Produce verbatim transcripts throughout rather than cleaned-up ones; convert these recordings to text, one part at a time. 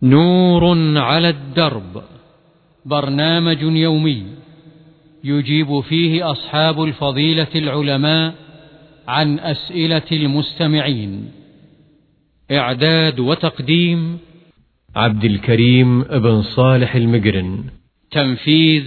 نور على الدرب، برنامج يومي يجيب فيه أصحاب الفضيلة العلماء عن أسئلة المستمعين. إعداد وتقديم عبد الكريم بن صالح المقرن. تنفيذ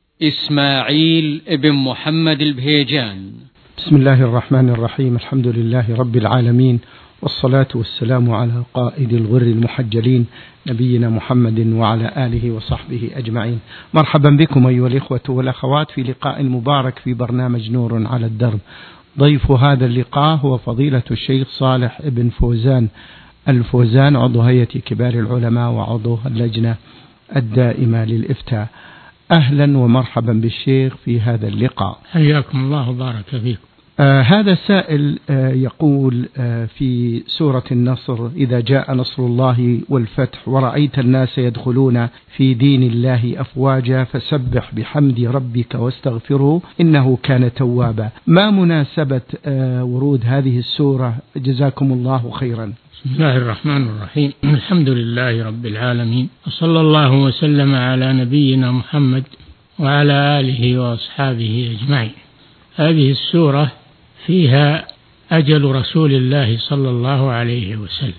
إسماعيل بن محمد البهيجان. بسم الله الرحمن الرحيم. الحمد لله رب العالمين، والصلاة والسلام على قائد الغر المحجلين نبينا محمد وعلى آله وصحبه أجمعين. مرحبا بكم أيها الإخوة والأخوات في لقاء مبارك في برنامج نور على الدرب. ضيف هذا اللقاء هو فضيلة الشيخ صالح بن فوزان الفوزان، عضو هيئة كبار العلماء وعضو اللجنة الدائمة للإفتاء. أهلا ومرحبا بالشيخ في هذا اللقاء. حياكم الله وبارك فيكم. آه هذا سائل آه يقول آه في سورة النصر: إذا جاء نصر الله والفتح ورأيت الناس يدخلون في دين الله أفواجا فسبح بحمد ربك واستغفره إنه كان توابا. ما مناسبة آه ورود هذه السورة؟ جزاكم الله خيرا. بسم الله الرحمن الرحيم. الحمد لله رب العالمين، وصلى الله وسلم على نبينا محمد وعلى آله وأصحابه أجمعين. هذه السورة فيها أجل رسول الله صلى الله عليه وسلم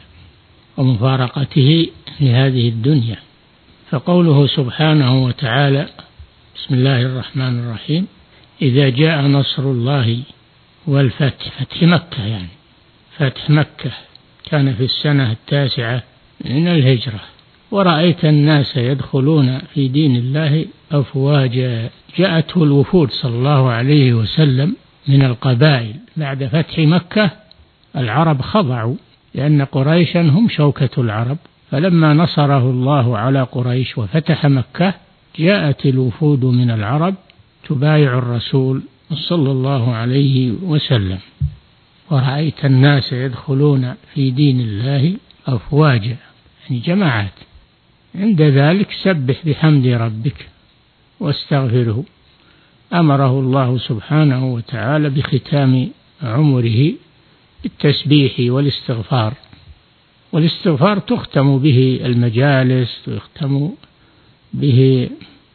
ومفارقته في هذه الدنيا. فقوله سبحانه وتعالى: بسم الله الرحمن الرحيم: إذا جاء نصر الله والفتح، فتح مكة، يعني فتح مكة كان في السنة التاسعة من الهجرة، ورأيت الناس يدخلون في دين الله أفواجا. جاءته الوفود صلى الله عليه وسلم من القبائل بعد فتح مكة. العرب خضعوا لأن قريشا هم شوكة العرب، فلما نصره الله على قريش وفتح مكة جاءت الوفود من العرب تبايع الرسول صلى الله عليه وسلم. ورأيت الناس يدخلون في دين الله أفواجا، يعني جماعات. عند ذلك سبح بحمد ربك واستغفره. أمره الله سبحانه وتعالى بختام عمره بالتسبيح والاستغفار. والاستغفار تختم به المجالس، ويختم به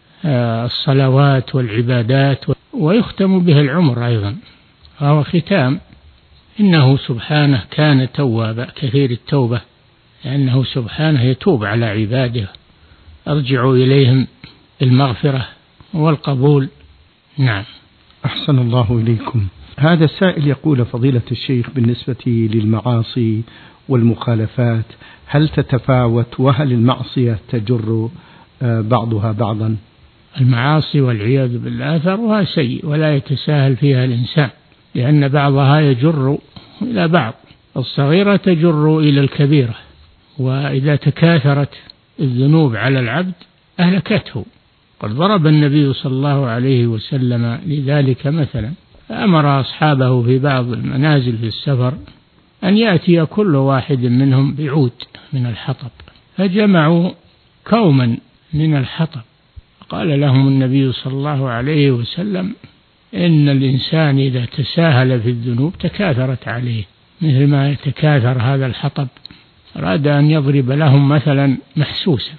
الصلوات والعبادات، ويختم به العمر أيضا، فهو ختام. إنه سبحانه كان توابا، كثير التوبة، لأنه سبحانه يتوب على عباده، أرجعوا إليهم المغفرة والقبول. نعم. أحسن الله إليكم. هذا السائل يقول: فضيلة الشيخ، بالنسبة للمعاصي والمخالفات هل تتفاوت؟ وهل المعصية تجر بعضها بعضا؟ المعاصي والعياذ بالله أثرها سيء ولا يتساهل فيها الإنسان، لأن بعضها يجر إلى بعض. الصغيرة تجر إلى الكبيرة، وإذا تكاثرت الذنوب على العبد أهلكته. قد ضرب النبي صلى الله عليه وسلم لذلك مثلا، فأمر أصحابه في بعض المنازل في السفر أن يأتي كل واحد منهم بعود من الحطب، فجمعوا كوما من الحطب. قال لهم النبي صلى الله عليه وسلم: إن الإنسان إذا تساهل في الذنوب تكاثرت عليه مثل ما يتكاثر هذا الحطب. أراد أن يضرب لهم مثلا محسوسا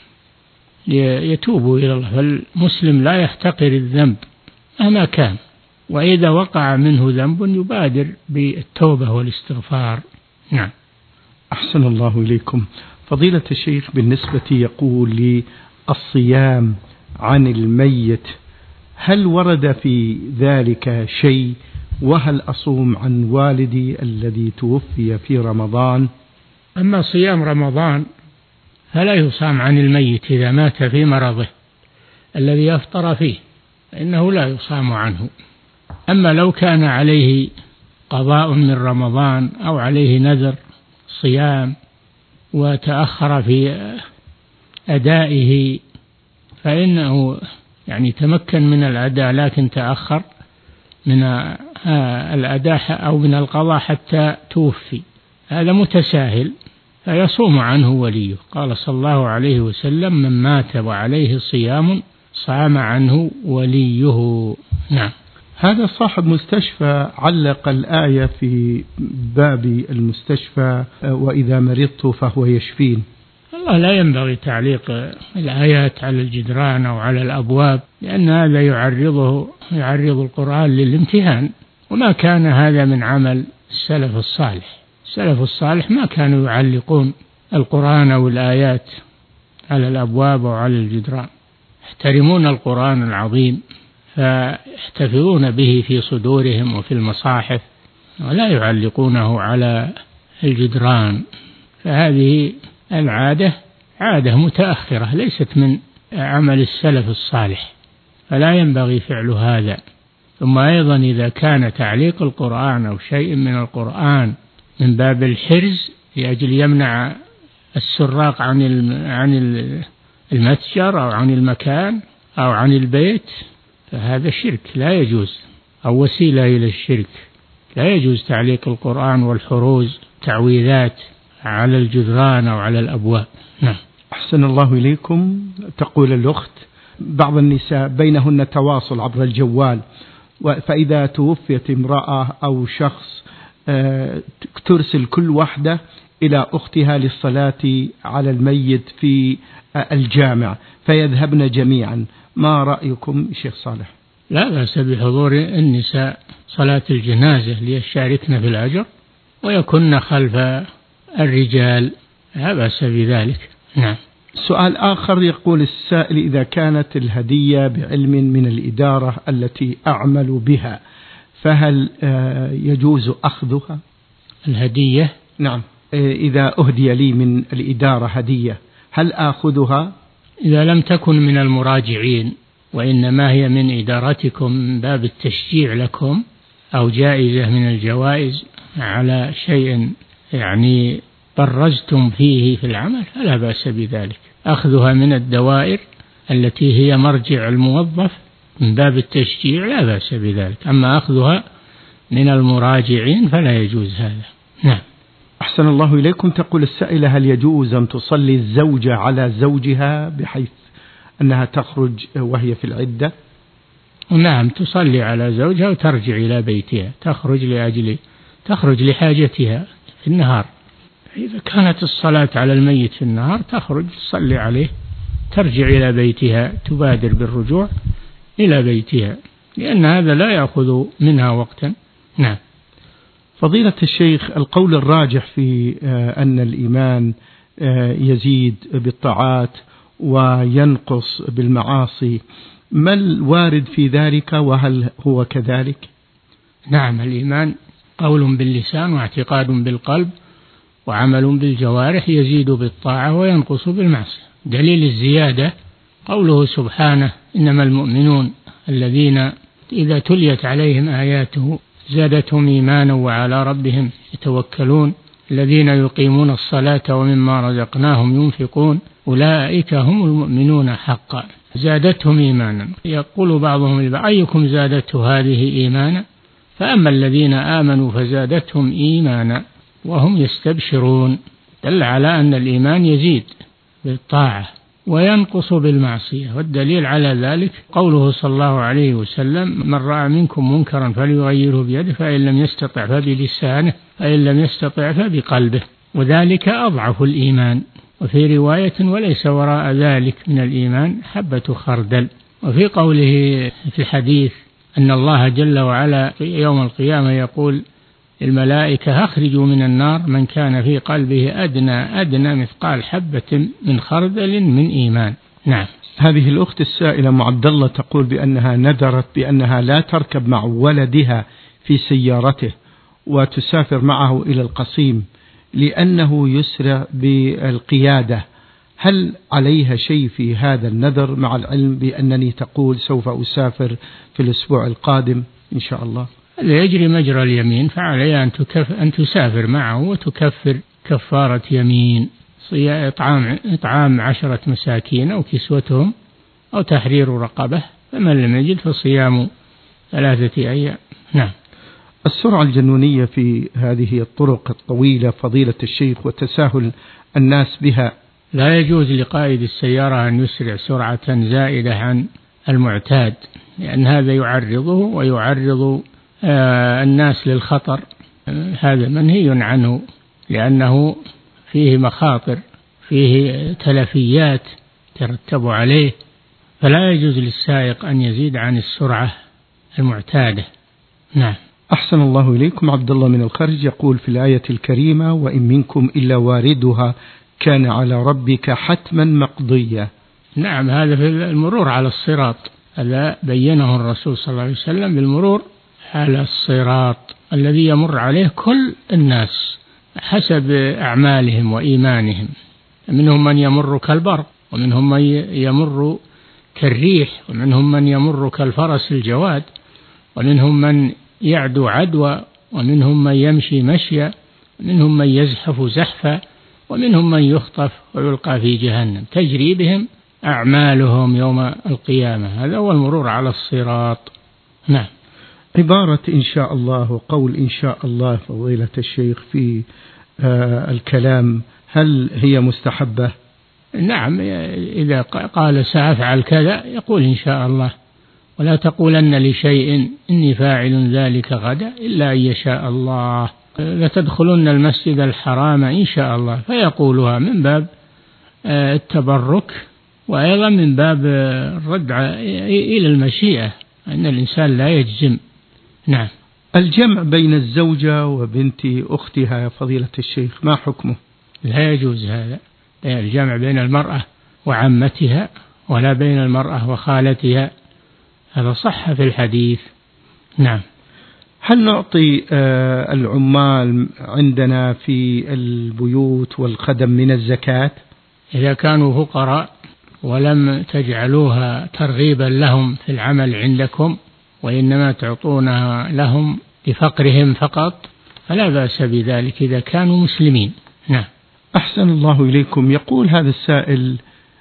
يتوبوا إلى الله. فالمسلم لا يحتقر الذنب مهما كان، وإذا وقع منه ذنب يبادر بالتوبة والاستغفار. نعم. أحسن الله إليكم. فضيلة الشيخ، بالنسبة يقول لي الصيام عن الميت، هل ورد في ذلك شيء؟ وهل أصوم عن والدي الذي توفي في رمضان؟ أما صيام رمضان فلا يصام عن الميت إذا مات في مرضه الذي يفطر فيه، فإنه لا يصام عنه. أما لو كان عليه قضاء من رمضان أو عليه نذر صيام وتأخر في أدائه، فإنه يعني تمكن من الأداء لكن تأخر من الأداء أو من القضاء حتى توفي، هذا متساهل، فيصوم عنه وليه. قال صلى الله عليه وسلم: من مات وعليه صيام صام عنه وليه. نعم. هذا صاحب مستشفى علق الآية في باب المستشفى: وإذا مرضت فهو يشفين. الله لا ينبغي تعليق الآيات على الجدران أو على الأبواب، لأن هذا يعرضه يعرض القرآن للامتهان، وما كان هذا من عمل السلف الصالح. السلف الصالح ما كانوا يعلقون القرآن أو الآيات على الأبواب أو على الجدران، يحترمون القرآن العظيم فيحتفظون به في صدورهم وفي المصاحف، ولا يعلقونه على الجدران. فهذه العادة عادة متأخرة ليست من عمل السلف الصالح، فلا ينبغي فعل هذا. ثم أيضا إذا كان تعليق القرآن أو شيء من القرآن من باب الحرز لأجل يمنع السراق عن عن المتجر أو عن المكان أو عن البيت، فهذا شرك لا يجوز، أو وسيلة إلى الشرك. لا يجوز تعليق القرآن والحروز تعويذات على الجدران أو على الأبواب. نعم. أحسن الله إليكم. تقول الأخت: بعض النساء بينهن تواصل عبر الجوال، فإذا توفيت امرأة أو شخص ترسل كل واحدة إلى أختها للصلاة على الميت في الجامع فيذهبن جميعا، ما رأيكم شيخ صالح؟ لا بأس بحضور النساء صلاة الجنازة ليشاركن في الأجر ويكن خلف الرجال، لا بأس بذلك. نعم. سؤال آخر يقول السائل: إذا كانت الهدية بعلم من الإدارة التي أعمل بها فهل يجوز أخذها؟ الهدية؟ نعم. إذا أهدي لي من الإدارة هدية هل آخذها؟ إذا لم تكن من المراجعين وإنما هي من إدارتكم من باب التشجيع لكم، أو جائزة من الجوائز على شيء يعني برزتم فيه في العمل، فلا بأس بذلك. أخذها من الدوائر التي هي مرجع الموظف من باب التشجيع لا بأس بذلك، أما أخذها من المراجعين فلا يجوز هذا. نعم. أحسن الله إليكم. تقول السائلة: هل يجوز أن تصلي الزوجة على زوجها بحيث أنها تخرج وهي في العدة؟ نعم، تصلي على زوجها وترجع إلى بيتها، تخرج لأجل تخرج لحاجتها في النهار. إذا كانت الصلاة على الميت في النهار تخرج تصلي عليه، ترجع إلى بيتها، تبادر بالرجوع إلى بيتها، لأن هذا لا يأخذ منها وقتا. نعم. فضيلة الشيخ، القول الراجح في أن الإيمان يزيد بالطاعات وينقص بالمعاصي، ما الوارد في ذلك وهل هو كذلك؟ نعم، الإيمان قول باللسان واعتقاد بالقلب وعمل بالجوارح، يزيد بالطاعة وينقص بالمعصية. دليل الزيادة قوله سبحانه: إنما المؤمنون الذين إذا تليت عليهم آياته زادتهم إيمانا وعلى ربهم يتوكلون الذين يقيمون الصلاة ومما رزقناهم ينفقون أولئك هم المؤمنون حقا زادتهم إيمانا. يقول بعضهم لبعض: أيكم زادته هذه إيمانا؟ فأما الذين آمنوا فزادتهم إيمانا وهم يستبشرون. دل على أن الإيمان يزيد بالطاعة وينقص بالمعصية، والدليل على ذلك قوله صلى الله عليه وسلم: من رأى منكم منكرا فليغيره بيده فإن لم يستطع فبلسانه فإن لم يستطع فبقلبه، وذلك أضعف الإيمان. وفي رواية: وليس وراء ذلك من الإيمان حبة خردل. وفي قوله في الحديث أن الله جل وعلا يوم القيامة يقول الملائكة: أخرجوا من النار من كان في قلبه أدنى أدنى مثقال حبة من خردل من إيمان. نعم. هذه الأخت السائلة معد الله تقول بأنها نذرت بأنها لا تركب مع ولدها في سيارته وتسافر معه إلى القصيم لأنه يسرع بالقيادة، هل عليها شيء في هذا النذر مع العلم بأنني تقول سوف أسافر في الأسبوع القادم إن شاء الله؟ هذا يجري مجرى اليمين، فعليها أن, تكف أن تسافر معه وتكفر كفارة يمين، إطعام, إطعام عشرة مساكين أو كسوتهم أو تحرير رقبة، فمن لم يجد فصيام ثلاثة أيام. نعم. السرعة الجنونية في هذه الطرق الطويلة فضيلة الشيخ وتساهل الناس بها، لا يجوز لقائد السيارة أن يسرع سرعة زائدة عن المعتاد، لأن هذا يعرضه ويعرض آه الناس للخطر. آه هذا منهي عنه، لأنه فيه مخاطر فيه تلفيات ترتب عليه، فلا يجوز للسائق أن يزيد عن السرعة المعتادة. نعم. أحسن الله إليكم. عبد الله من الخرج يقول في الآية الكريمة: وإن منكم إلا واردها كان على ربك حتما مقضيا. نعم، هذا في المرور على الصراط، هذا بينه الرسول صلى الله عليه وسلم بالمرور على الصراط الذي يمر عليه كل الناس حسب أعمالهم وإيمانهم. منهم من يمر كالبرق، ومنهم من يمر كالريح، ومنهم من يمر كالفرس الجواد، ومنهم من يعدو عدوى، ومنهم من يمشي مشيا، ومنهم من يزحف زحفا، ومنهم من يخطف ويلقى في جهنم، تجري بهم أعمالهم يوم القيامة. هذا هو المرور على الصراط. نعم. عبارة إن شاء الله وقول إن شاء الله فضيلة الشيخ في آه الكلام، هل هي مستحبة؟ نعم، إذا قال سأفعل كذا يقول إن شاء الله، ولا تقولن لشيء إني فاعل ذلك غدا إلا أن يشاء الله. لتدخلن المسجد الحرام إن شاء الله، فيقولها من باب التبرك، وأيضا من باب الرد إلى المشيئة، أن الإنسان لا يجزم. نعم. الجمع بين الزوجة وبنت أختها يا فضيلة الشيخ ما حكمه؟ لا يجوز هذا، الجمع بين المرأة وعمتها ولا بين المرأة وخالتها، هذا صح في الحديث. نعم. هل نعطي العمال عندنا في البيوت والخدم من الزكاة؟ إذا كانوا فقراء ولم تجعلوها ترغيبا لهم في العمل عندكم، وإنما تعطونها لهم لفقرهم فقط، فلا بأس بذلك إذا كانوا مسلمين. نعم. أحسن الله إليكم. يقول هذا السائل: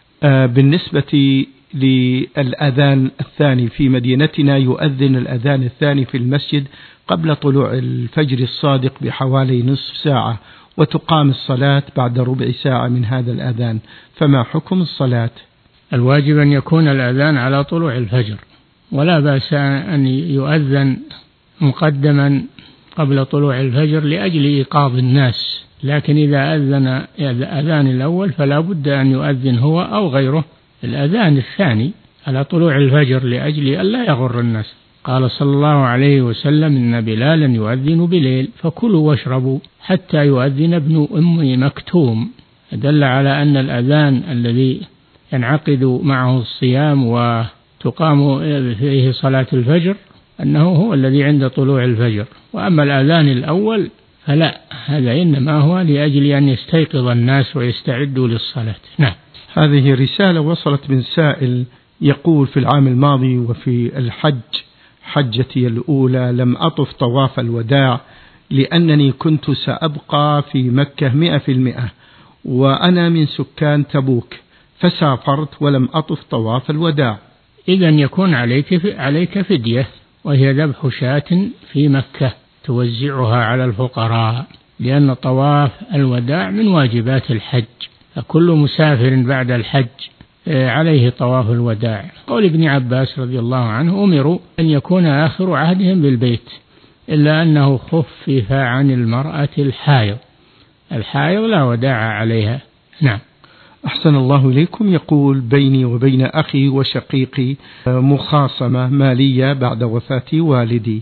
بالنسبة للأذان الثاني في مدينتنا، يؤذن الأذان الثاني في المسجد قبل طلوع الفجر الصادق بحوالي نصف ساعة، وتقام الصلاة بعد ربع ساعة من هذا الأذان، فما حكم الصلاة؟ الواجب أن يكون الأذان على طلوع الفجر، ولا بأس أن يؤذن مقدما قبل طلوع الفجر لأجل إيقاظ الناس، لكن إذا أذن الأذان الأول فلا بد أن يؤذن هو أو غيره الأذان الثاني على طلوع الفجر لأجل ألا يغر الناس. قال صلى الله عليه وسلم: إن بلالا يؤذن بليل فكلوا واشربوا حتى يؤذن ابن أم مكتوم. دل على أن الأذان الذي ينعقد معه الصيام وتقام فيه صلاة الفجر أنه هو الذي عند طلوع الفجر، وأما الأذان الأول فلا، هذا إنما هو لأجل أن يستيقظ الناس ويستعدوا للصلاة. نعم. هذه رسالة وصلت من سائل يقول: في العام الماضي وفي الحج حجتي الأولى لم أطف طواف الوداع لأنني كنت سأبقى في مكة مئة في المئة، وأنا من سكان تبوك، فسافرت ولم أطف طواف الوداع. إذن يكون عليك عليك فدية، وهي ذبح شاة في مكة توزعها على الفقراء، لأن طواف الوداع من واجبات الحج، فكل مسافر بعد الحج عليه طواف الوداع. قول ابن عباس رضي الله عنه: أمروا أن يكون آخر عهدهم بالبيت، إلا أنه خفف عن المرأة الحائض، الحائض لا وداع عليها. نعم. أحسن الله إليكم. يقول: بيني وبين أخي وشقيقي مخاصمة مالية بعد وفاة والدي،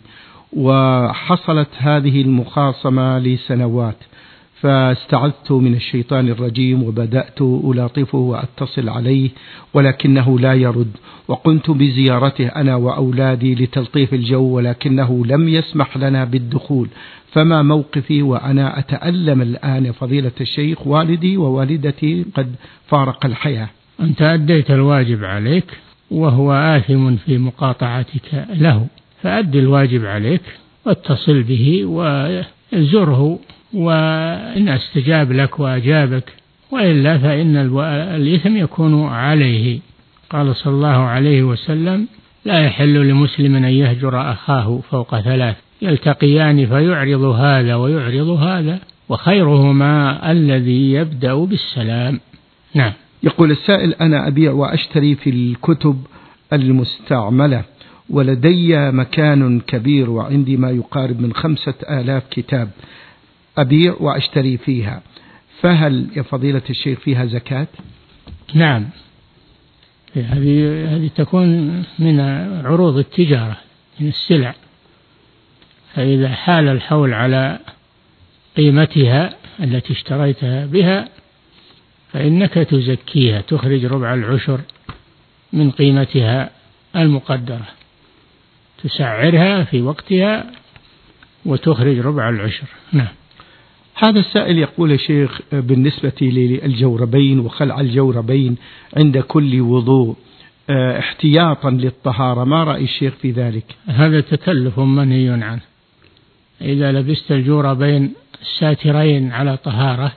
وحصلت هذه المخاصمة لسنوات، فاستعذت من الشيطان الرجيم وبدأت ألاطفه وأتصل عليه ولكنه لا يرد، وقمت بزيارته أنا وأولادي لتلطيف الجو ولكنه لم يسمح لنا بالدخول، فما موقفي وأنا أتألم الآن فضيلة الشيخ؟ والدي ووالدتي قد فارق الحياة. أنت أديت الواجب عليك وهو آثم في مقاطعتك له، فأد الواجب عليك واتصل به وزره، وإن استجاب لك وأجابك، وإلا فإن الإثم يكون عليه. قال صلى الله عليه وسلم: لا يحل لمسلم أن يهجر أخاه فوق ثلاث، يلتقيان فيعرض هذا ويعرض هذا، وخيرهما الذي يبدأ بالسلام. نعم. يقول السائل: أنا أبيع وأشتري في الكتب المستعملة، ولدي مكان كبير وعندي ما يقارب من خمسة آلاف كتاب أبيع وأشتري فيها، فهل يا فضيلة الشيخ فيها زكاة؟ نعم، هذه هذه تكون من عروض التجارة، من السلع، فإذا حال الحول على قيمتها التي اشتريتها بها فإنك تزكيها، تخرج ربع العشر من قيمتها المقدرة، تسعرها في وقتها وتخرج ربع العشر. نعم. هذا السائل يقول يا شيخ بالنسبة للجوربين وخلع الجوربين عند كل وضوء احتياطا للطهارة، ما رأي الشيخ في ذلك؟ هذا تكلف منهي عنه. إذا لبست الجوربين الساترين على طهارة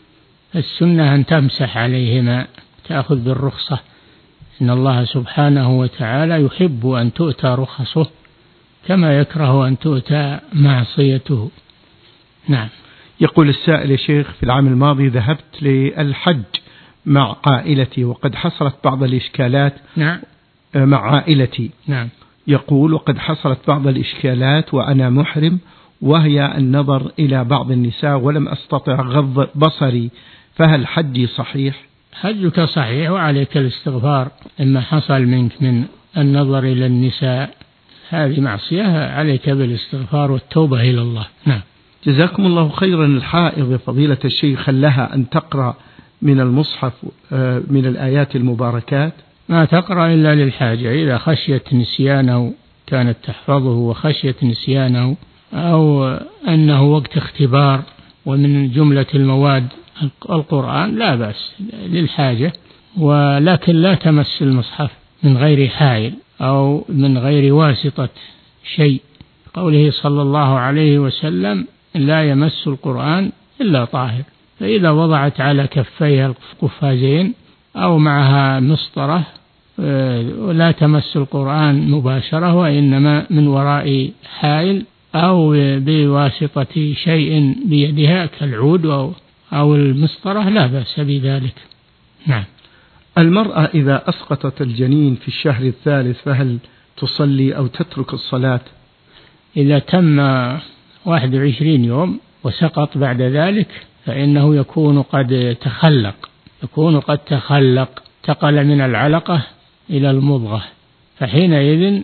السنة أن تمسح عليهما، تأخذ بالرخصة، إن الله سبحانه وتعالى يحب أن تؤتى رخصه كما يكره أن تؤتى معصيته. نعم. يقول السائل يا شيخ في العام الماضي ذهبت للحج مع عائلتي وقد حصلت بعض الإشكالات. نعم. مع عائلتي. نعم. يقول وقد حصلت بعض الإشكالات وأنا محرم، وهي النظر إلى بعض النساء ولم أستطع غض بصري، فهل حجي صحيح؟ حجك صحيح وعليك الاستغفار إما حصل منك من النظر إلى النساء، هذه معصية، عليك بالاستغفار والتوبة إلى الله. نعم. جزاكم الله خيرا. الحائض فضيلة الشيخ هل لها أن تقرأ من المصحف من الآيات المباركات؟ ما تقرأ إلا للحاجة، إذا خشيت نسيانه كانت تحفظه، وخشيت نسيانه أو أنه وقت اختبار ومن جملة المواد القرآن لا بأس للحاجة، ولكن لا تمس المصحف من غير حائل أو من غير واسطة شيء، قوله صلى الله عليه وسلم لا يمس القرآن إلا طاهر. فإذا وضعت على كفيها القفازين أو معها مسطرة لا تمس القرآن مباشرة، وإنما من وراء حائل أو بواسطة شيء بيدها كالعود أو أو المسطرة لا بأس بذلك. نعم. المرأة إذا أسقطت الجنين في الشهر الثالث فهل تصلي أو تترك الصلاة؟ إذا تم واحد وعشرين يوم وسقط بعد ذلك فإنه يكون قد تخلق، يكون قد تخلق تقل من العلقة إلى المضغة، فحينئذ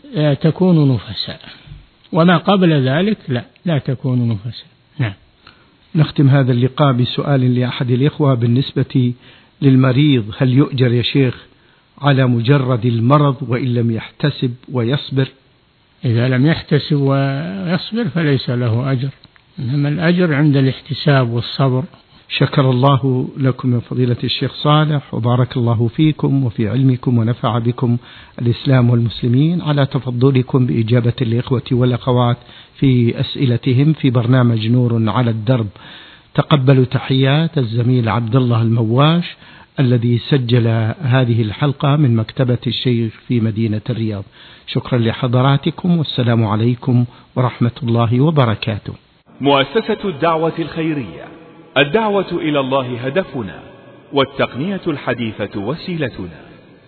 تكون نفساء، وما قبل ذلك لا لا تكون نفساء. نعم. نختم هذا اللقاء بسؤال لأحد الإخوة بالنسبة للمريض، هل يؤجر يا شيخ على مجرد المرض وإن لم يحتسب ويصبر؟ إذا لم يحتسب ويصبر فليس له أجر، إنما الأجر عند الاحتساب والصبر. شكر الله لكم يا فضيلة الشيخ صالح، وبارك الله فيكم وفي علمكم ونفع بكم الإسلام والمسلمين على تفضلكم بإجابة الإخوة والأخوات في أسئلتهم في برنامج نور على الدرب. تقبلوا تحيات الزميل عبد الله المواش الذي سجل هذه الحلقة من مكتبة الشيخ في مدينة الرياض. شكرا لحضراتكم، والسلام عليكم ورحمة الله وبركاته. مؤسسة الدعوة الخيرية، الدعوة إلى الله هدفنا، والتقنية الحديثة وسيلتنا.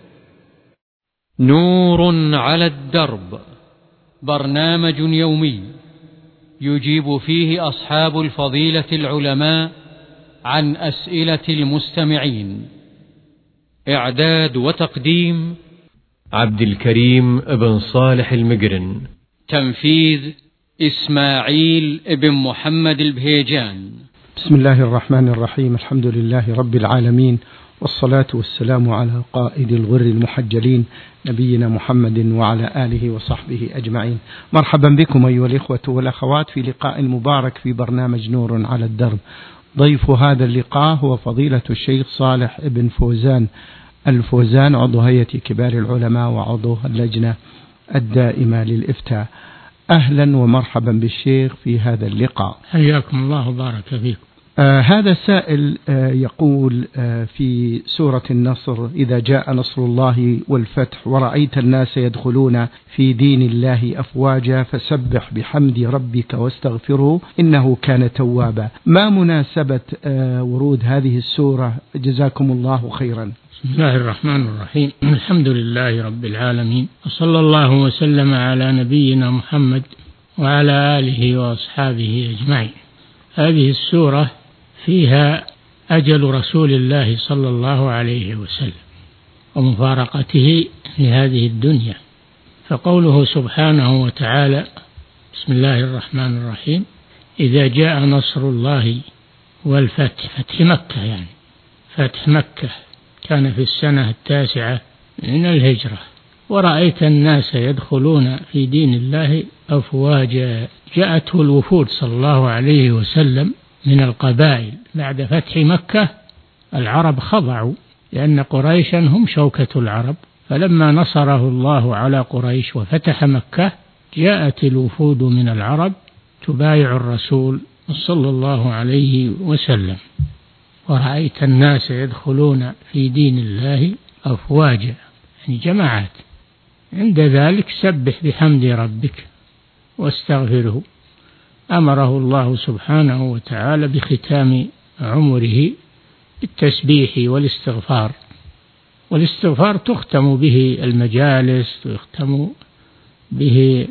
نور على الدرب، برنامج يومي يجيب فيه أصحاب الفضيلة العلماء عن أسئلة المستمعين. إعداد وتقديم عبد الكريم بن صالح المقرن. تنفيذ إسماعيل بن محمد البهيجان. بسم الله الرحمن الرحيم. الحمد لله رب العالمين، والصلاة والسلام على قائد الغر المحجلين نبينا محمد وعلى آله وصحبه أجمعين. مرحبا بكم أيها الإخوة والأخوات في لقاء مبارك في برنامج نور على الدرب. ضيف هذا اللقاء هو فضيلة الشيخ صالح بن فوزان الفوزان، عضو هيئة كبار العلماء وعضو اللجنة الدائمة للإفتاء. أهلا ومرحبا بالشيخ في هذا اللقاء. حياكم الله وبارك فيكم. آه هذا السائل آه يقول آه في سورة النصر: إذا جاء نصر الله والفتح ورأيت الناس يدخلون في دين الله أفواجا فسبح بحمد ربك واستغفره إنه كان توابا. ما مناسبة آه ورود هذه السورة؟ جزاكم الله خيرا. بسم الله الرحمن الرحيم. الحمد لله رب العالمين، وصلى الله وسلم على نبينا محمد وعلى آله وأصحابه أجمعين. هذه السورة فيها أجل رسول الله صلى الله عليه وسلم ومفارقته لهذه الدنيا. فقوله سبحانه وتعالى: بسم الله الرحمن الرحيم: إذا جاء نصر الله والفتح، فتح مكة يعني فتح مكة كان في السنة التاسعة من الهجرة، ورأيت الناس يدخلون في دين الله أفواجا. جاءته الوفود صلى الله عليه وسلم من القبائل بعد فتح مكة. العرب خضعوا لأن قريشا هم شوكة العرب، فلما نصره الله على قريش وفتح مكة جاءت الوفود من العرب تبايع الرسول صلى الله عليه وسلم، ورأيت الناس يدخلون في دين الله أفواجا، يعني جماعات. عند ذلك سبح بحمد ربك واستغفره. أمره الله سبحانه وتعالى بختام عمره بالتسبيح والاستغفار، والاستغفار تختم به المجالس ويختم به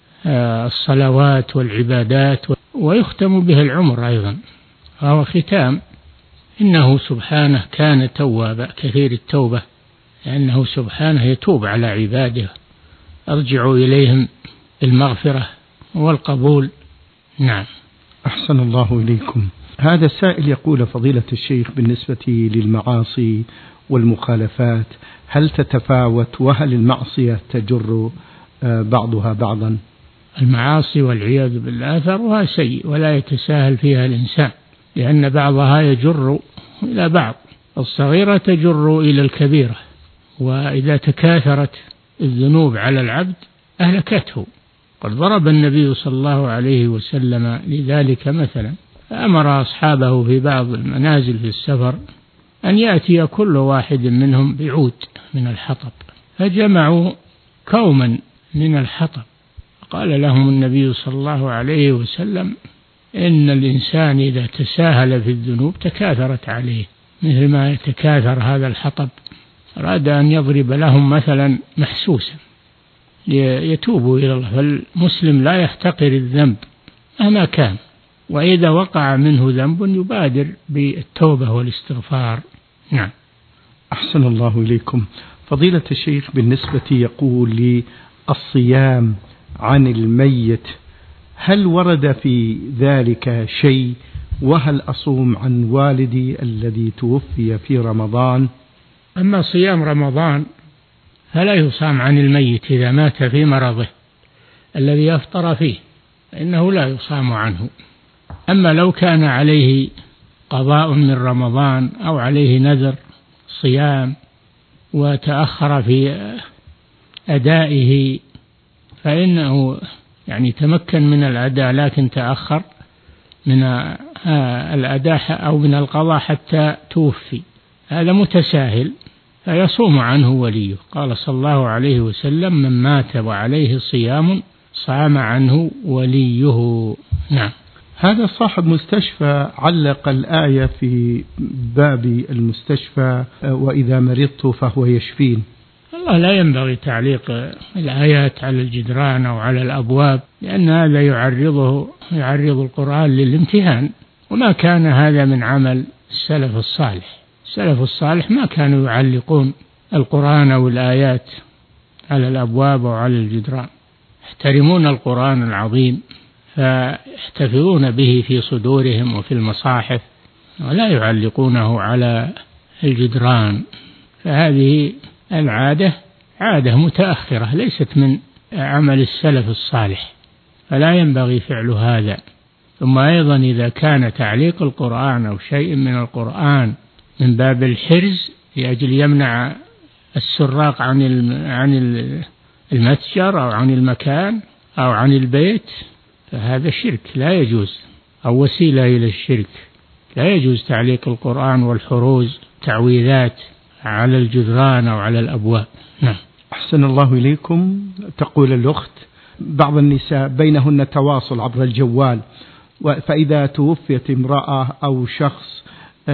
الصلوات والعبادات ويختم به العمر أيضا، فهو ختام. إنه سبحانه كان توابا كثير التوبة، لأنه سبحانه يتوب على عباده، أرجعوا إليهم المغفرة والقبول. نعم. أحسن الله إليكم. هذا السائل يقول: فضيلة الشيخ، بالنسبة للمعاصي والمخالفات هل تتفاوت، وهل المعصية تجر بعضها بعضا؟ المعاصي والعياذ بالله أثرها سيء ولا يتساهل فيها الإنسان، لأن بعضها يجر إلى بعض، الصغيرة تجر إلى الكبيرة، وإذا تكاثرت الذنوب على العبد أهلكته. قد ضرب النبي صلى الله عليه وسلم لذلك مثلا، فأمر أصحابه في بعض المنازل في السفر أن يأتي كل واحد منهم بعود من الحطب، فجمعوا كوما من الحطب. قال لهم النبي صلى الله عليه وسلم: إن الإنسان إذا تساهل في الذنوب تكاثرت عليه مثل ما يتكاثر هذا الحطب. أراد أن يضرب لهم مثلا محسوسا ليتوبوا إلى الله. فالمسلم لا يحتقر الذنب مهما كان، وإذا وقع منه ذنب يبادر بالتوبة والاستغفار. نعم. أحسن الله إليكم. فضيلة الشيخ، بالنسبة يقول لي الصيام عن الميت، هل ورد في ذلك شيء؟ وهل أصوم عن والدي الذي توفي في رمضان؟ أما صيام رمضان فلا يصام عن الميت إذا مات في مرضه الذي يفطر فيه، فإنه لا يصام عنه. أما لو كان عليه قضاء من رمضان أو عليه نذر صيام وتأخر في أدائه فإنه يعني تمكن من الأداء لكن تأخر من الأداء أو من القضاء حتى توفي، هذا متساهل فيصوم عنه وليه. قال صلى الله عليه وسلم: من مات وعليه صيام صام عنه وليه. نعم. هذا صاحب مستشفى علق الآية في باب المستشفى: وإذا مرضت فهو يشفين. الله لا ينبغي تعليق الآيات على الجدران أو على الأبواب، لأن هذا يعرضه يعرض القرآن للامتهان، وما كان هذا من عمل السلف الصالح. السلف الصالح ما كانوا يعلقون القرآن أو الآيات على الأبواب أو على الجدران، يحترمون القرآن العظيم فيحتفظون به في صدورهم وفي المصاحف ولا يعلقونه على الجدران. فهذه العادة عادة متأخرة ليست من عمل السلف الصالح، فلا ينبغي فعل هذا. ثم أيضا إذا كان تعليق القرآن أو شيء من القرآن من باب الحرز لأجل يمنع السراق عن عن المتجر أو عن المكان أو عن البيت، فهذا شرك لا يجوز، أو وسيلة إلى الشرك. لا يجوز تعليق القرآن والحروز تعويذات على الجدران أو على الأبواب. نعم. أحسن الله إليكم. تقول الأخت: بعض النساء بينهن تواصل عبر الجوال، فإذا توفيت امرأة أو شخص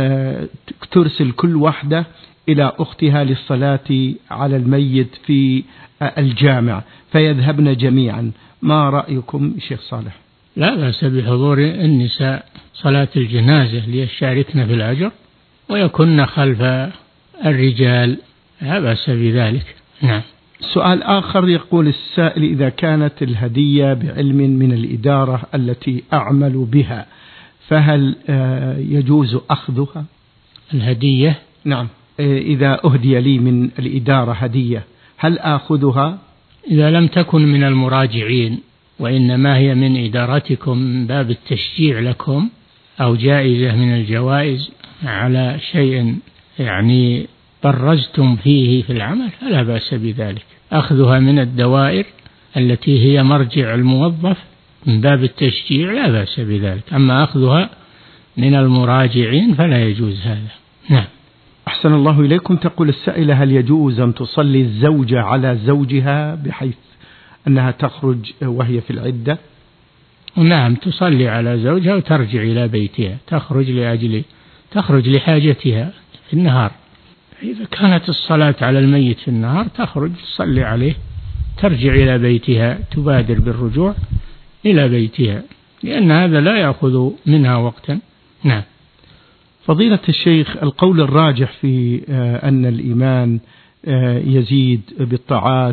ترسل كل واحدة إلى أختها للصلاة على الميت في الجامع فيذهبن جميعا، ما رأيكم شيخ صالح؟ لا بأس بحضور النساء صلاة الجنازة ليشاركن في الأجر، ويكن خلف الرجال، لا بأس بذلك. نعم. سؤال آخر يقول السائل: إذا كانت الهدية بعلم من الإدارة التي أعمل بها فهل يجوز أخذها؟ الهدية؟ نعم، إذا أهدي لي من الإدارة هدية هل آخذها؟ إذا لم تكن من المراجعين وإنما هي من إدارتكم من باب التشجيع لكم أو جائزة من الجوائز على شيء يعني برزتم فيه في العمل فلا بأس بذلك. أخذها من الدوائر التي هي مرجع الموظف من باب التشجيع لا بأس بذلك، أما أخذها من المراجعين فلا يجوز هذا. نعم. أحسن الله إليكم. تقول السائلة: هل يجوز أن تصلي الزوجة على زوجها بحيث أنها تخرج وهي في العدة؟ نعم، تصلي على زوجها وترجع إلى بيتها، تخرج لأجل تخرج لحاجتها في النهار. إذا كانت الصلاة على الميت في النهار تخرج تصلي عليه، ترجع إلى بيتها، تبادر بالرجوع إلى بيتها، لأن هذا لا يأخذ منها وقتا. نعم. فضيلة الشيخ، القول الراجح في أن الإيمان يزيد بالطاعات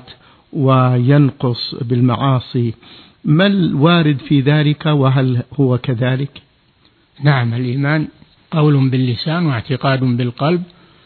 وينقص بالمعاصي، ما الوارد في ذلك وهل هو كذلك؟ نعم، الإيمان قول باللسان واعتقاد بالقلب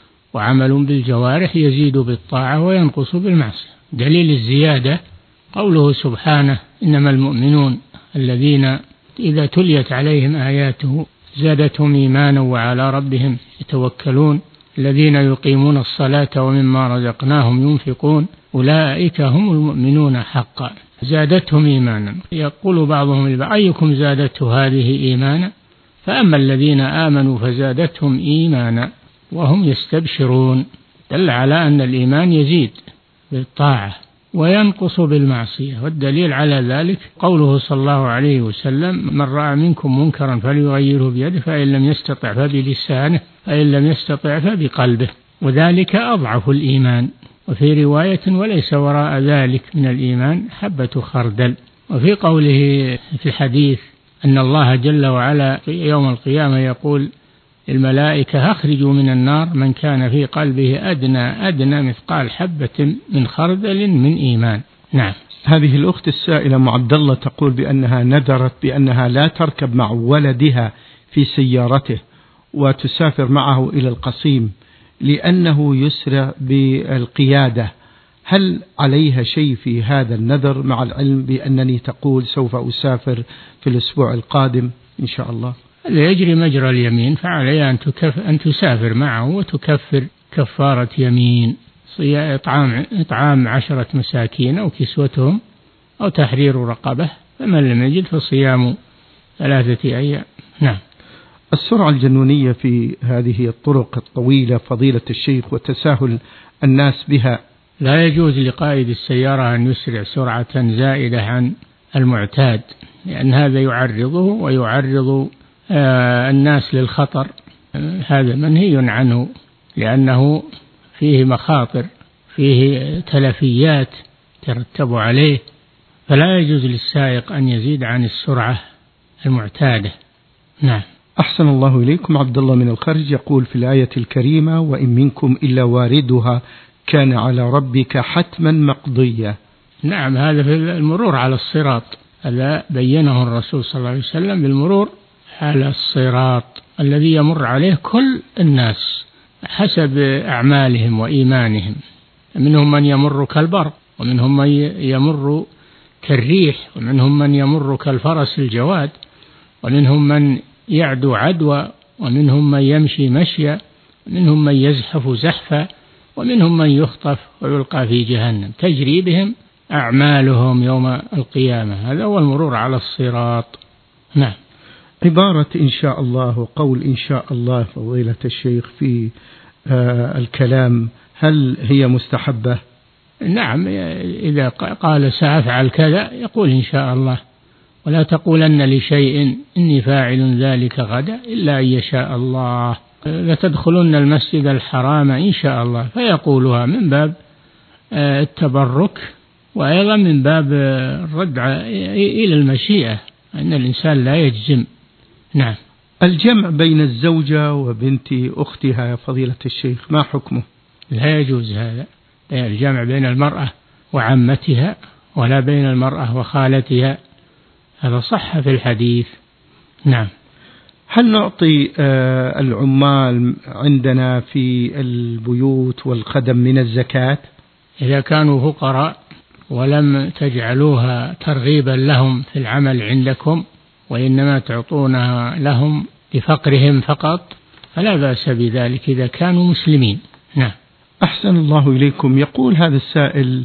وعمل بالجوارح، يزيد بالطاعة وينقص بالمعصية. دليل الزيادة قوله سبحانه: إنما المؤمنون الذين إذا تليت عليهم آياته زادتهم إيمانا وعلى ربهم يتوكلون الذين يقيمون الصلاة ومما رزقناهم ينفقون أولئك هم المؤمنون حقا زادتهم إيمانا. يقول بعضهم لبعض: أيكم زادته هذه إيمانا؟ فأما الذين آمنوا فزادتهم إيمانا وهم يستبشرون. دل على أن الإيمان يزيد بالطاعة وينقص بالمعصية، والدليل على ذلك قوله صلى الله عليه وسلم: من رأى منكم منكرا فليغيره بيده فإن لم يستطع فبلسانه فإن لم يستطع فبقلبه، وذلك أضعف الإيمان. وفي رواية: وليس وراء ذلك من الإيمان حبة خردل. وفي قوله في الحديث أن الله جل وعلا يوم القيامة يقول الملائكة: أخرجوا من النار من كان في قلبه أدنى أدنى مثقال حبة من خردل من إيمان. نعم. هذه الأخت السائلة أم عبد الله تقول بأنها نذرت بأنها لا تركب مع ولدها في سيارته وتسافر معه إلى القصيم لأنه يسرع بالقيادة، هل عليها شيء في هذا النذر مع العلم بأنني تقول سوف أسافر في الأسبوع القادم إن شاء الله؟ هذا يجري مجرى اليمين، فعليها أن, تكف أن تسافر معه وتكفر كفارة يمين، إطعام, إطعام عشرة مساكين أو كسوتهم أو تحرير رقبة، فمن لم يجد فصيام ثلاثة أيام. نعم. السرعة الجنونية في هذه الطرق الطويلة فضيلة الشيخ وتساهل الناس بها، لا يجوز لقائد السيارة أن يسرع سرعة زائدة عن المعتاد، لأن هذا يعرضه ويعرض آه الناس للخطر. آه هذا منهي عنه لأنه فيه مخاطر، فيه تلفيات ترتب عليه، فلا يجوز للسائق أن يزيد عن السرعة المعتادة. نعم. أحسن الله إليكم. عبد الله من الخارج يقول في الآية الكريمة: وإن منكم إلا واردها كان على ربك حتما مقضيا. نعم، هذا في المرور على الصراط، هذا بينه الرسول صلى الله عليه وسلم بالمرور على الصراط الذي يمر عليه كل الناس حسب أعمالهم وإيمانهم، منهم من يمر كالبرق ومنهم من يمر كالريح ومنهم من يمر كالفرس الجواد ومنهم من يعدو عدوى ومنهم من يمشي مشيا ومنهم من يزحف زحفا ومنهم من يخطف ويلقى في جهنم، تجري بهم أعمالهم يوم القيامة. هذا هو المرور على الصراط. نعم. عبارة إن شاء الله وقول إن شاء الله فضيلة الشيخ في آه الكلام، هل هي مستحبة؟ نعم، إذا قال سأفعل كذا يقول إن شاء الله، ولا تقولن لشيء إني فاعل ذلك غدا إلا أن يشاء الله. لتدخلن المسجد الحرام إن شاء الله، فيقولها من باب التبرك وأيضا من باب الرد إلى المشيئة، أن الإنسان لا يجزم. نعم. الجمع بين الزوجة وبنت أختها يا فضيلة الشيخ ما حكمه؟ لا يجوز هذا، الجمع بين المرأة وعمتها ولا بين المرأة وخالتها، هذا صح في الحديث. نعم. هل نعطي العمال عندنا في البيوت والخدم من الزكاة؟ إذا كانوا فقراء ولم تجعلوها ترغيبا لهم في العمل عندكم وإنما تعطونها لهم لفقرهم فقط فلا بأس بذلك إذا كانوا مسلمين. نعم. أحسن الله إليكم. يقول هذا السائل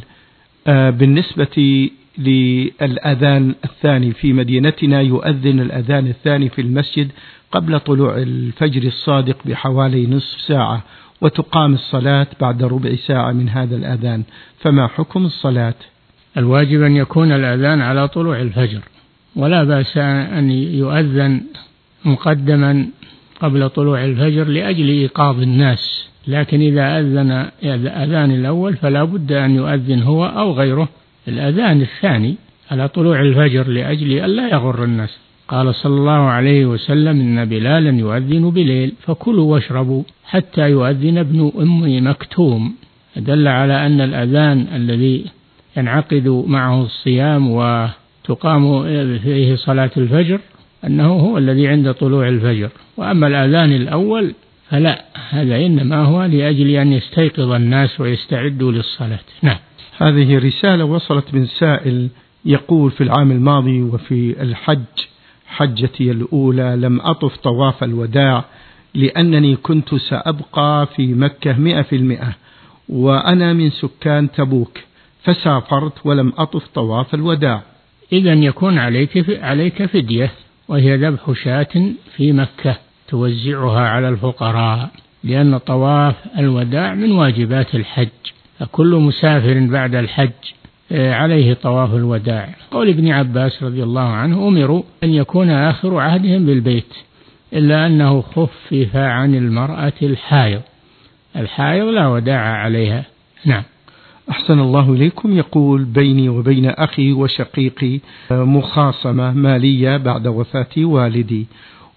بالنسبة للأذان الثاني في مدينتنا، يؤذن الأذان الثاني في المسجد قبل طلوع الفجر الصادق بحوالي نصف ساعة، وتقام الصلاة بعد ربع ساعة من هذا الأذان، فما حكم الصلاة؟ الواجب أن يكون الأذان على طلوع الفجر، ولا بأس أن يؤذن مقدما قبل طلوع الفجر لأجل إيقاظ الناس، لكن إذا أذن الأذان الأول فلا بد أن يؤذن هو أو غيره الأذان الثاني على طلوع الفجر لأجل ألا يغر الناس. قال صلى الله عليه وسلم: إن بلالا يؤذن بليل فكلوا واشربوا حتى يؤذن ابن أم مكتوم. دل على أن الأذان الذي ينعقد معه الصيام وتقام فيه صلاة الفجر أنه هو الذي عند طلوع الفجر، وأما الأذان الأول فلا، هذا إنما هو لأجل أن يستيقظ الناس ويستعدوا للصلاة. نعم. هذه رسالة وصلت من سائل يقول: في العام الماضي وفي الحج حجتي الأولى لم أطف طواف الوداع لأنني كنت سأبقى في مكة مئة في المئة، وأنا من سكان تبوك، فسافرت ولم أطف طواف الوداع. إذن يكون عليك عليك فدية، وهي ذبح شاة في مكة توزعها على الفقراء، لأن طواف الوداع من واجبات الحج، فكل مسافر بعد الحج عليه طواف الوداع. قول ابن عباس رضي الله عنه: أمروا أن يكون آخر عهدهم بالبيت، إلا أنه خفف عن المرأة الحائض، الحائض لا وداع عليها. نعم. أحسن الله إليكم. يقول: بيني وبين أخي وشقيقي مخاصمة مالية بعد وفاة والدي،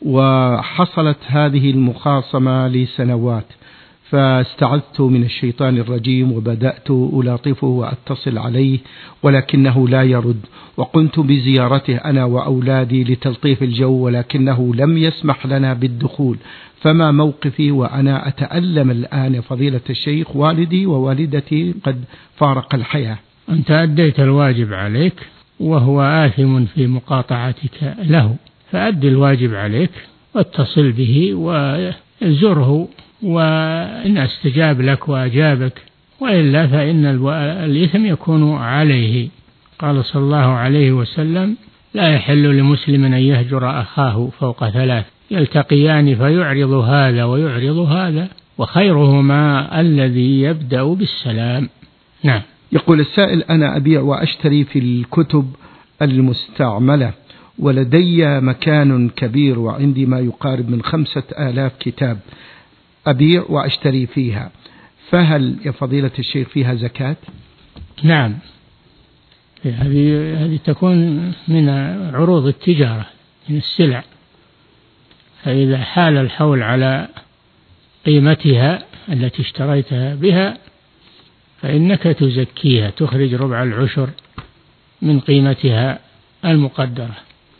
وحصلت هذه المخاصمة لسنوات، فاستعذت من الشيطان الرجيم وبدأت ألاطفه وأتصل عليه ولكنه لا يرد، وقمت بزيارته أنا وأولادي لتلطيف الجو ولكنه لم يسمح لنا بالدخول، فما موقفي وأنا أتألم الآن فضيلة الشيخ؟ والدي ووالدتي قد فارق الحياة. أنت أديت الواجب عليك وهو آثم في مقاطعتك له، فأد الواجب عليك واتصل به وزره، وإن استجاب لك وأجابك، وإلا فإن الإثم يكون عليه. قال صلى الله عليه وسلم: لا يحل لمسلم أن يهجر أخاه فوق ثلاث، يلتقيان فيعرض هذا ويعرض هذا، وخيرهما الذي يبدأ بالسلام. نعم. يقول السائل: أنا أبيع وأشتري في الكتب المستعملة، ولدي مكان كبير وعندي ما يقارب من خمسة آلاف كتاب أبيع وأشتري فيها، فهل يا فضيلة الشيخ فيها زكاة؟ نعم، هذه هذه تكون من عروض التجارة، من السلع، فإذا حال الحول على قيمتها التي اشتريتها بها فإنك تزكيها، تخرج ربع العشر من قيمتها المقدرة،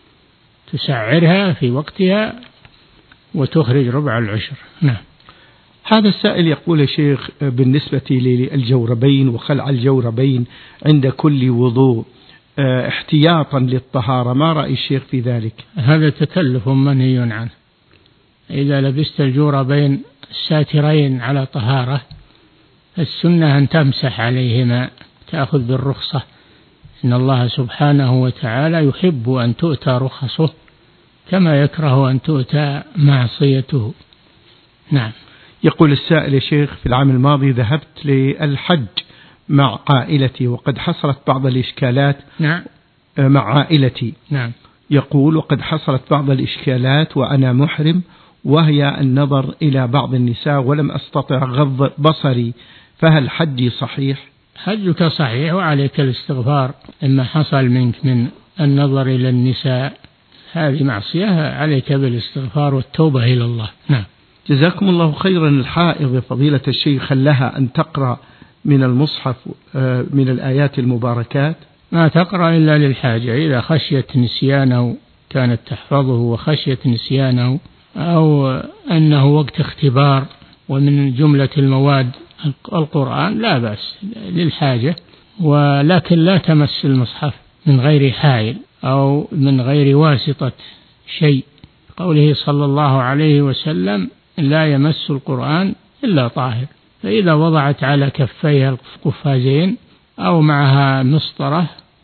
تسعرها في وقتها وتخرج ربع العشر. نعم. هذا السائل يقول: يا شيخ، بالنسبة للجوربين وخلع الجوربين عند كل وضوء احتياطا للطهارة، ما رأي الشيخ في ذلك؟ هذا تكلف منهي عنه. إذا لبست الجوربين الساترين على طهارة السنة أن تمسح عليهما، تأخذ بالرخصة، إن الله سبحانه وتعالى يحب أن تؤتى رخصه كما يكره أن تؤتى معصيته. نعم. يقول السائل: يا شيخ، في العام الماضي ذهبت للحج مع عائلتي وقد حصلت بعض الإشكالات. نعم. مع عائلتي. نعم. يقول: وقد حصلت بعض الإشكالات وأنا محرم، وهي النظر إلى بعض النساء ولم أستطع غض بصري، فهل حجي صحيح؟ حجك صحيح، وعليك الاستغفار إما حصل منك من النظر إلى النساء هذه معصية، عليك بالاستغفار والتوبة إلى الله. نعم. جزاكم الله خيرا. الحائض فضيلة الشيخ هل لها أن تقرأ من المصحف من الآيات المباركات؟ ما تقرأ إلا للحاجة، إذا خشيت نسيانه كانت تحفظه، وخشيت نسيانه أو أنه وقت اختبار ومن جملة المواد القرآن لا بأس للحاجة، ولكن لا تمس المصحف من غير حائل أو من غير واسطة شيء، قوله صلى الله عليه وسلم لا يمس القرآن إلا طاهر. فإذا وضعت على كفيها القفازين أو معها مسطرة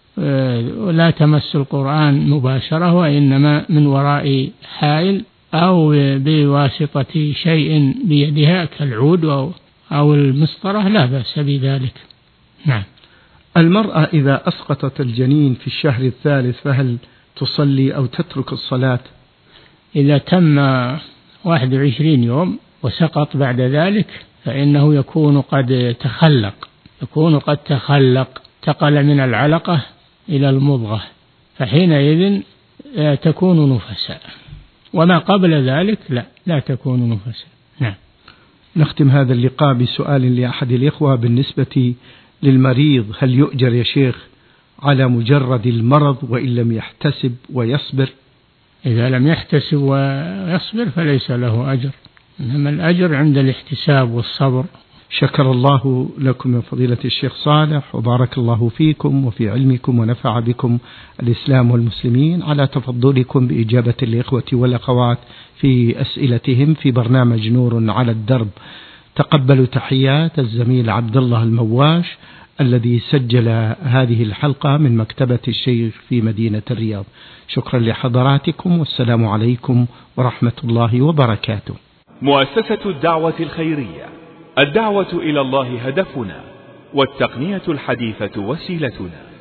ولا تمس القرآن مباشرة، وإنما من وراء حائل أو بواسطة شيء بيدها كالعود أو, أو المسطرة لا بأس بذلك. نعم. المرأة إذا أسقطت الجنين في الشهر الثالث فهل تصلي أو تترك الصلاة؟ إذا تم واحد وعشرين يوم وسقط بعد ذلك فإنه يكون قد تخلق يكون قد تخلق تقل من العلقة إلى المضغة، فحينئذ تكون نفساء، وما قبل ذلك لا لا تكون نفساء. نعم. نختم هذا اللقاء بسؤال لأحد الإخوة بالنسبة للمريض، هل يؤجر يا شيخ على مجرد المرض وإن لم يحتسب ويصبر؟ إذا لم يحتسب ويصبر فليس له أجر، إنما الأجر عند الاحتساب والصبر. شكر الله لكم يا فضيلة الشيخ صالح، وبارك الله فيكم وفي علمكم ونفع بكم الإسلام والمسلمين على تفضلكم بإجابة الإخوة والأخوات في أسئلتهم في برنامج نور على الدرب. تقبلوا تحيات الزميل عبد الله المواش الذي سجل هذه الحلقة من مكتبة الشيخ في مدينة الرياض. شكرا لحضراتكم، والسلام عليكم ورحمة الله وبركاته. مؤسسة الدعوة الخيرية، الدعوة إلى الله هدفنا، والتقنية الحديثة وسيلتنا.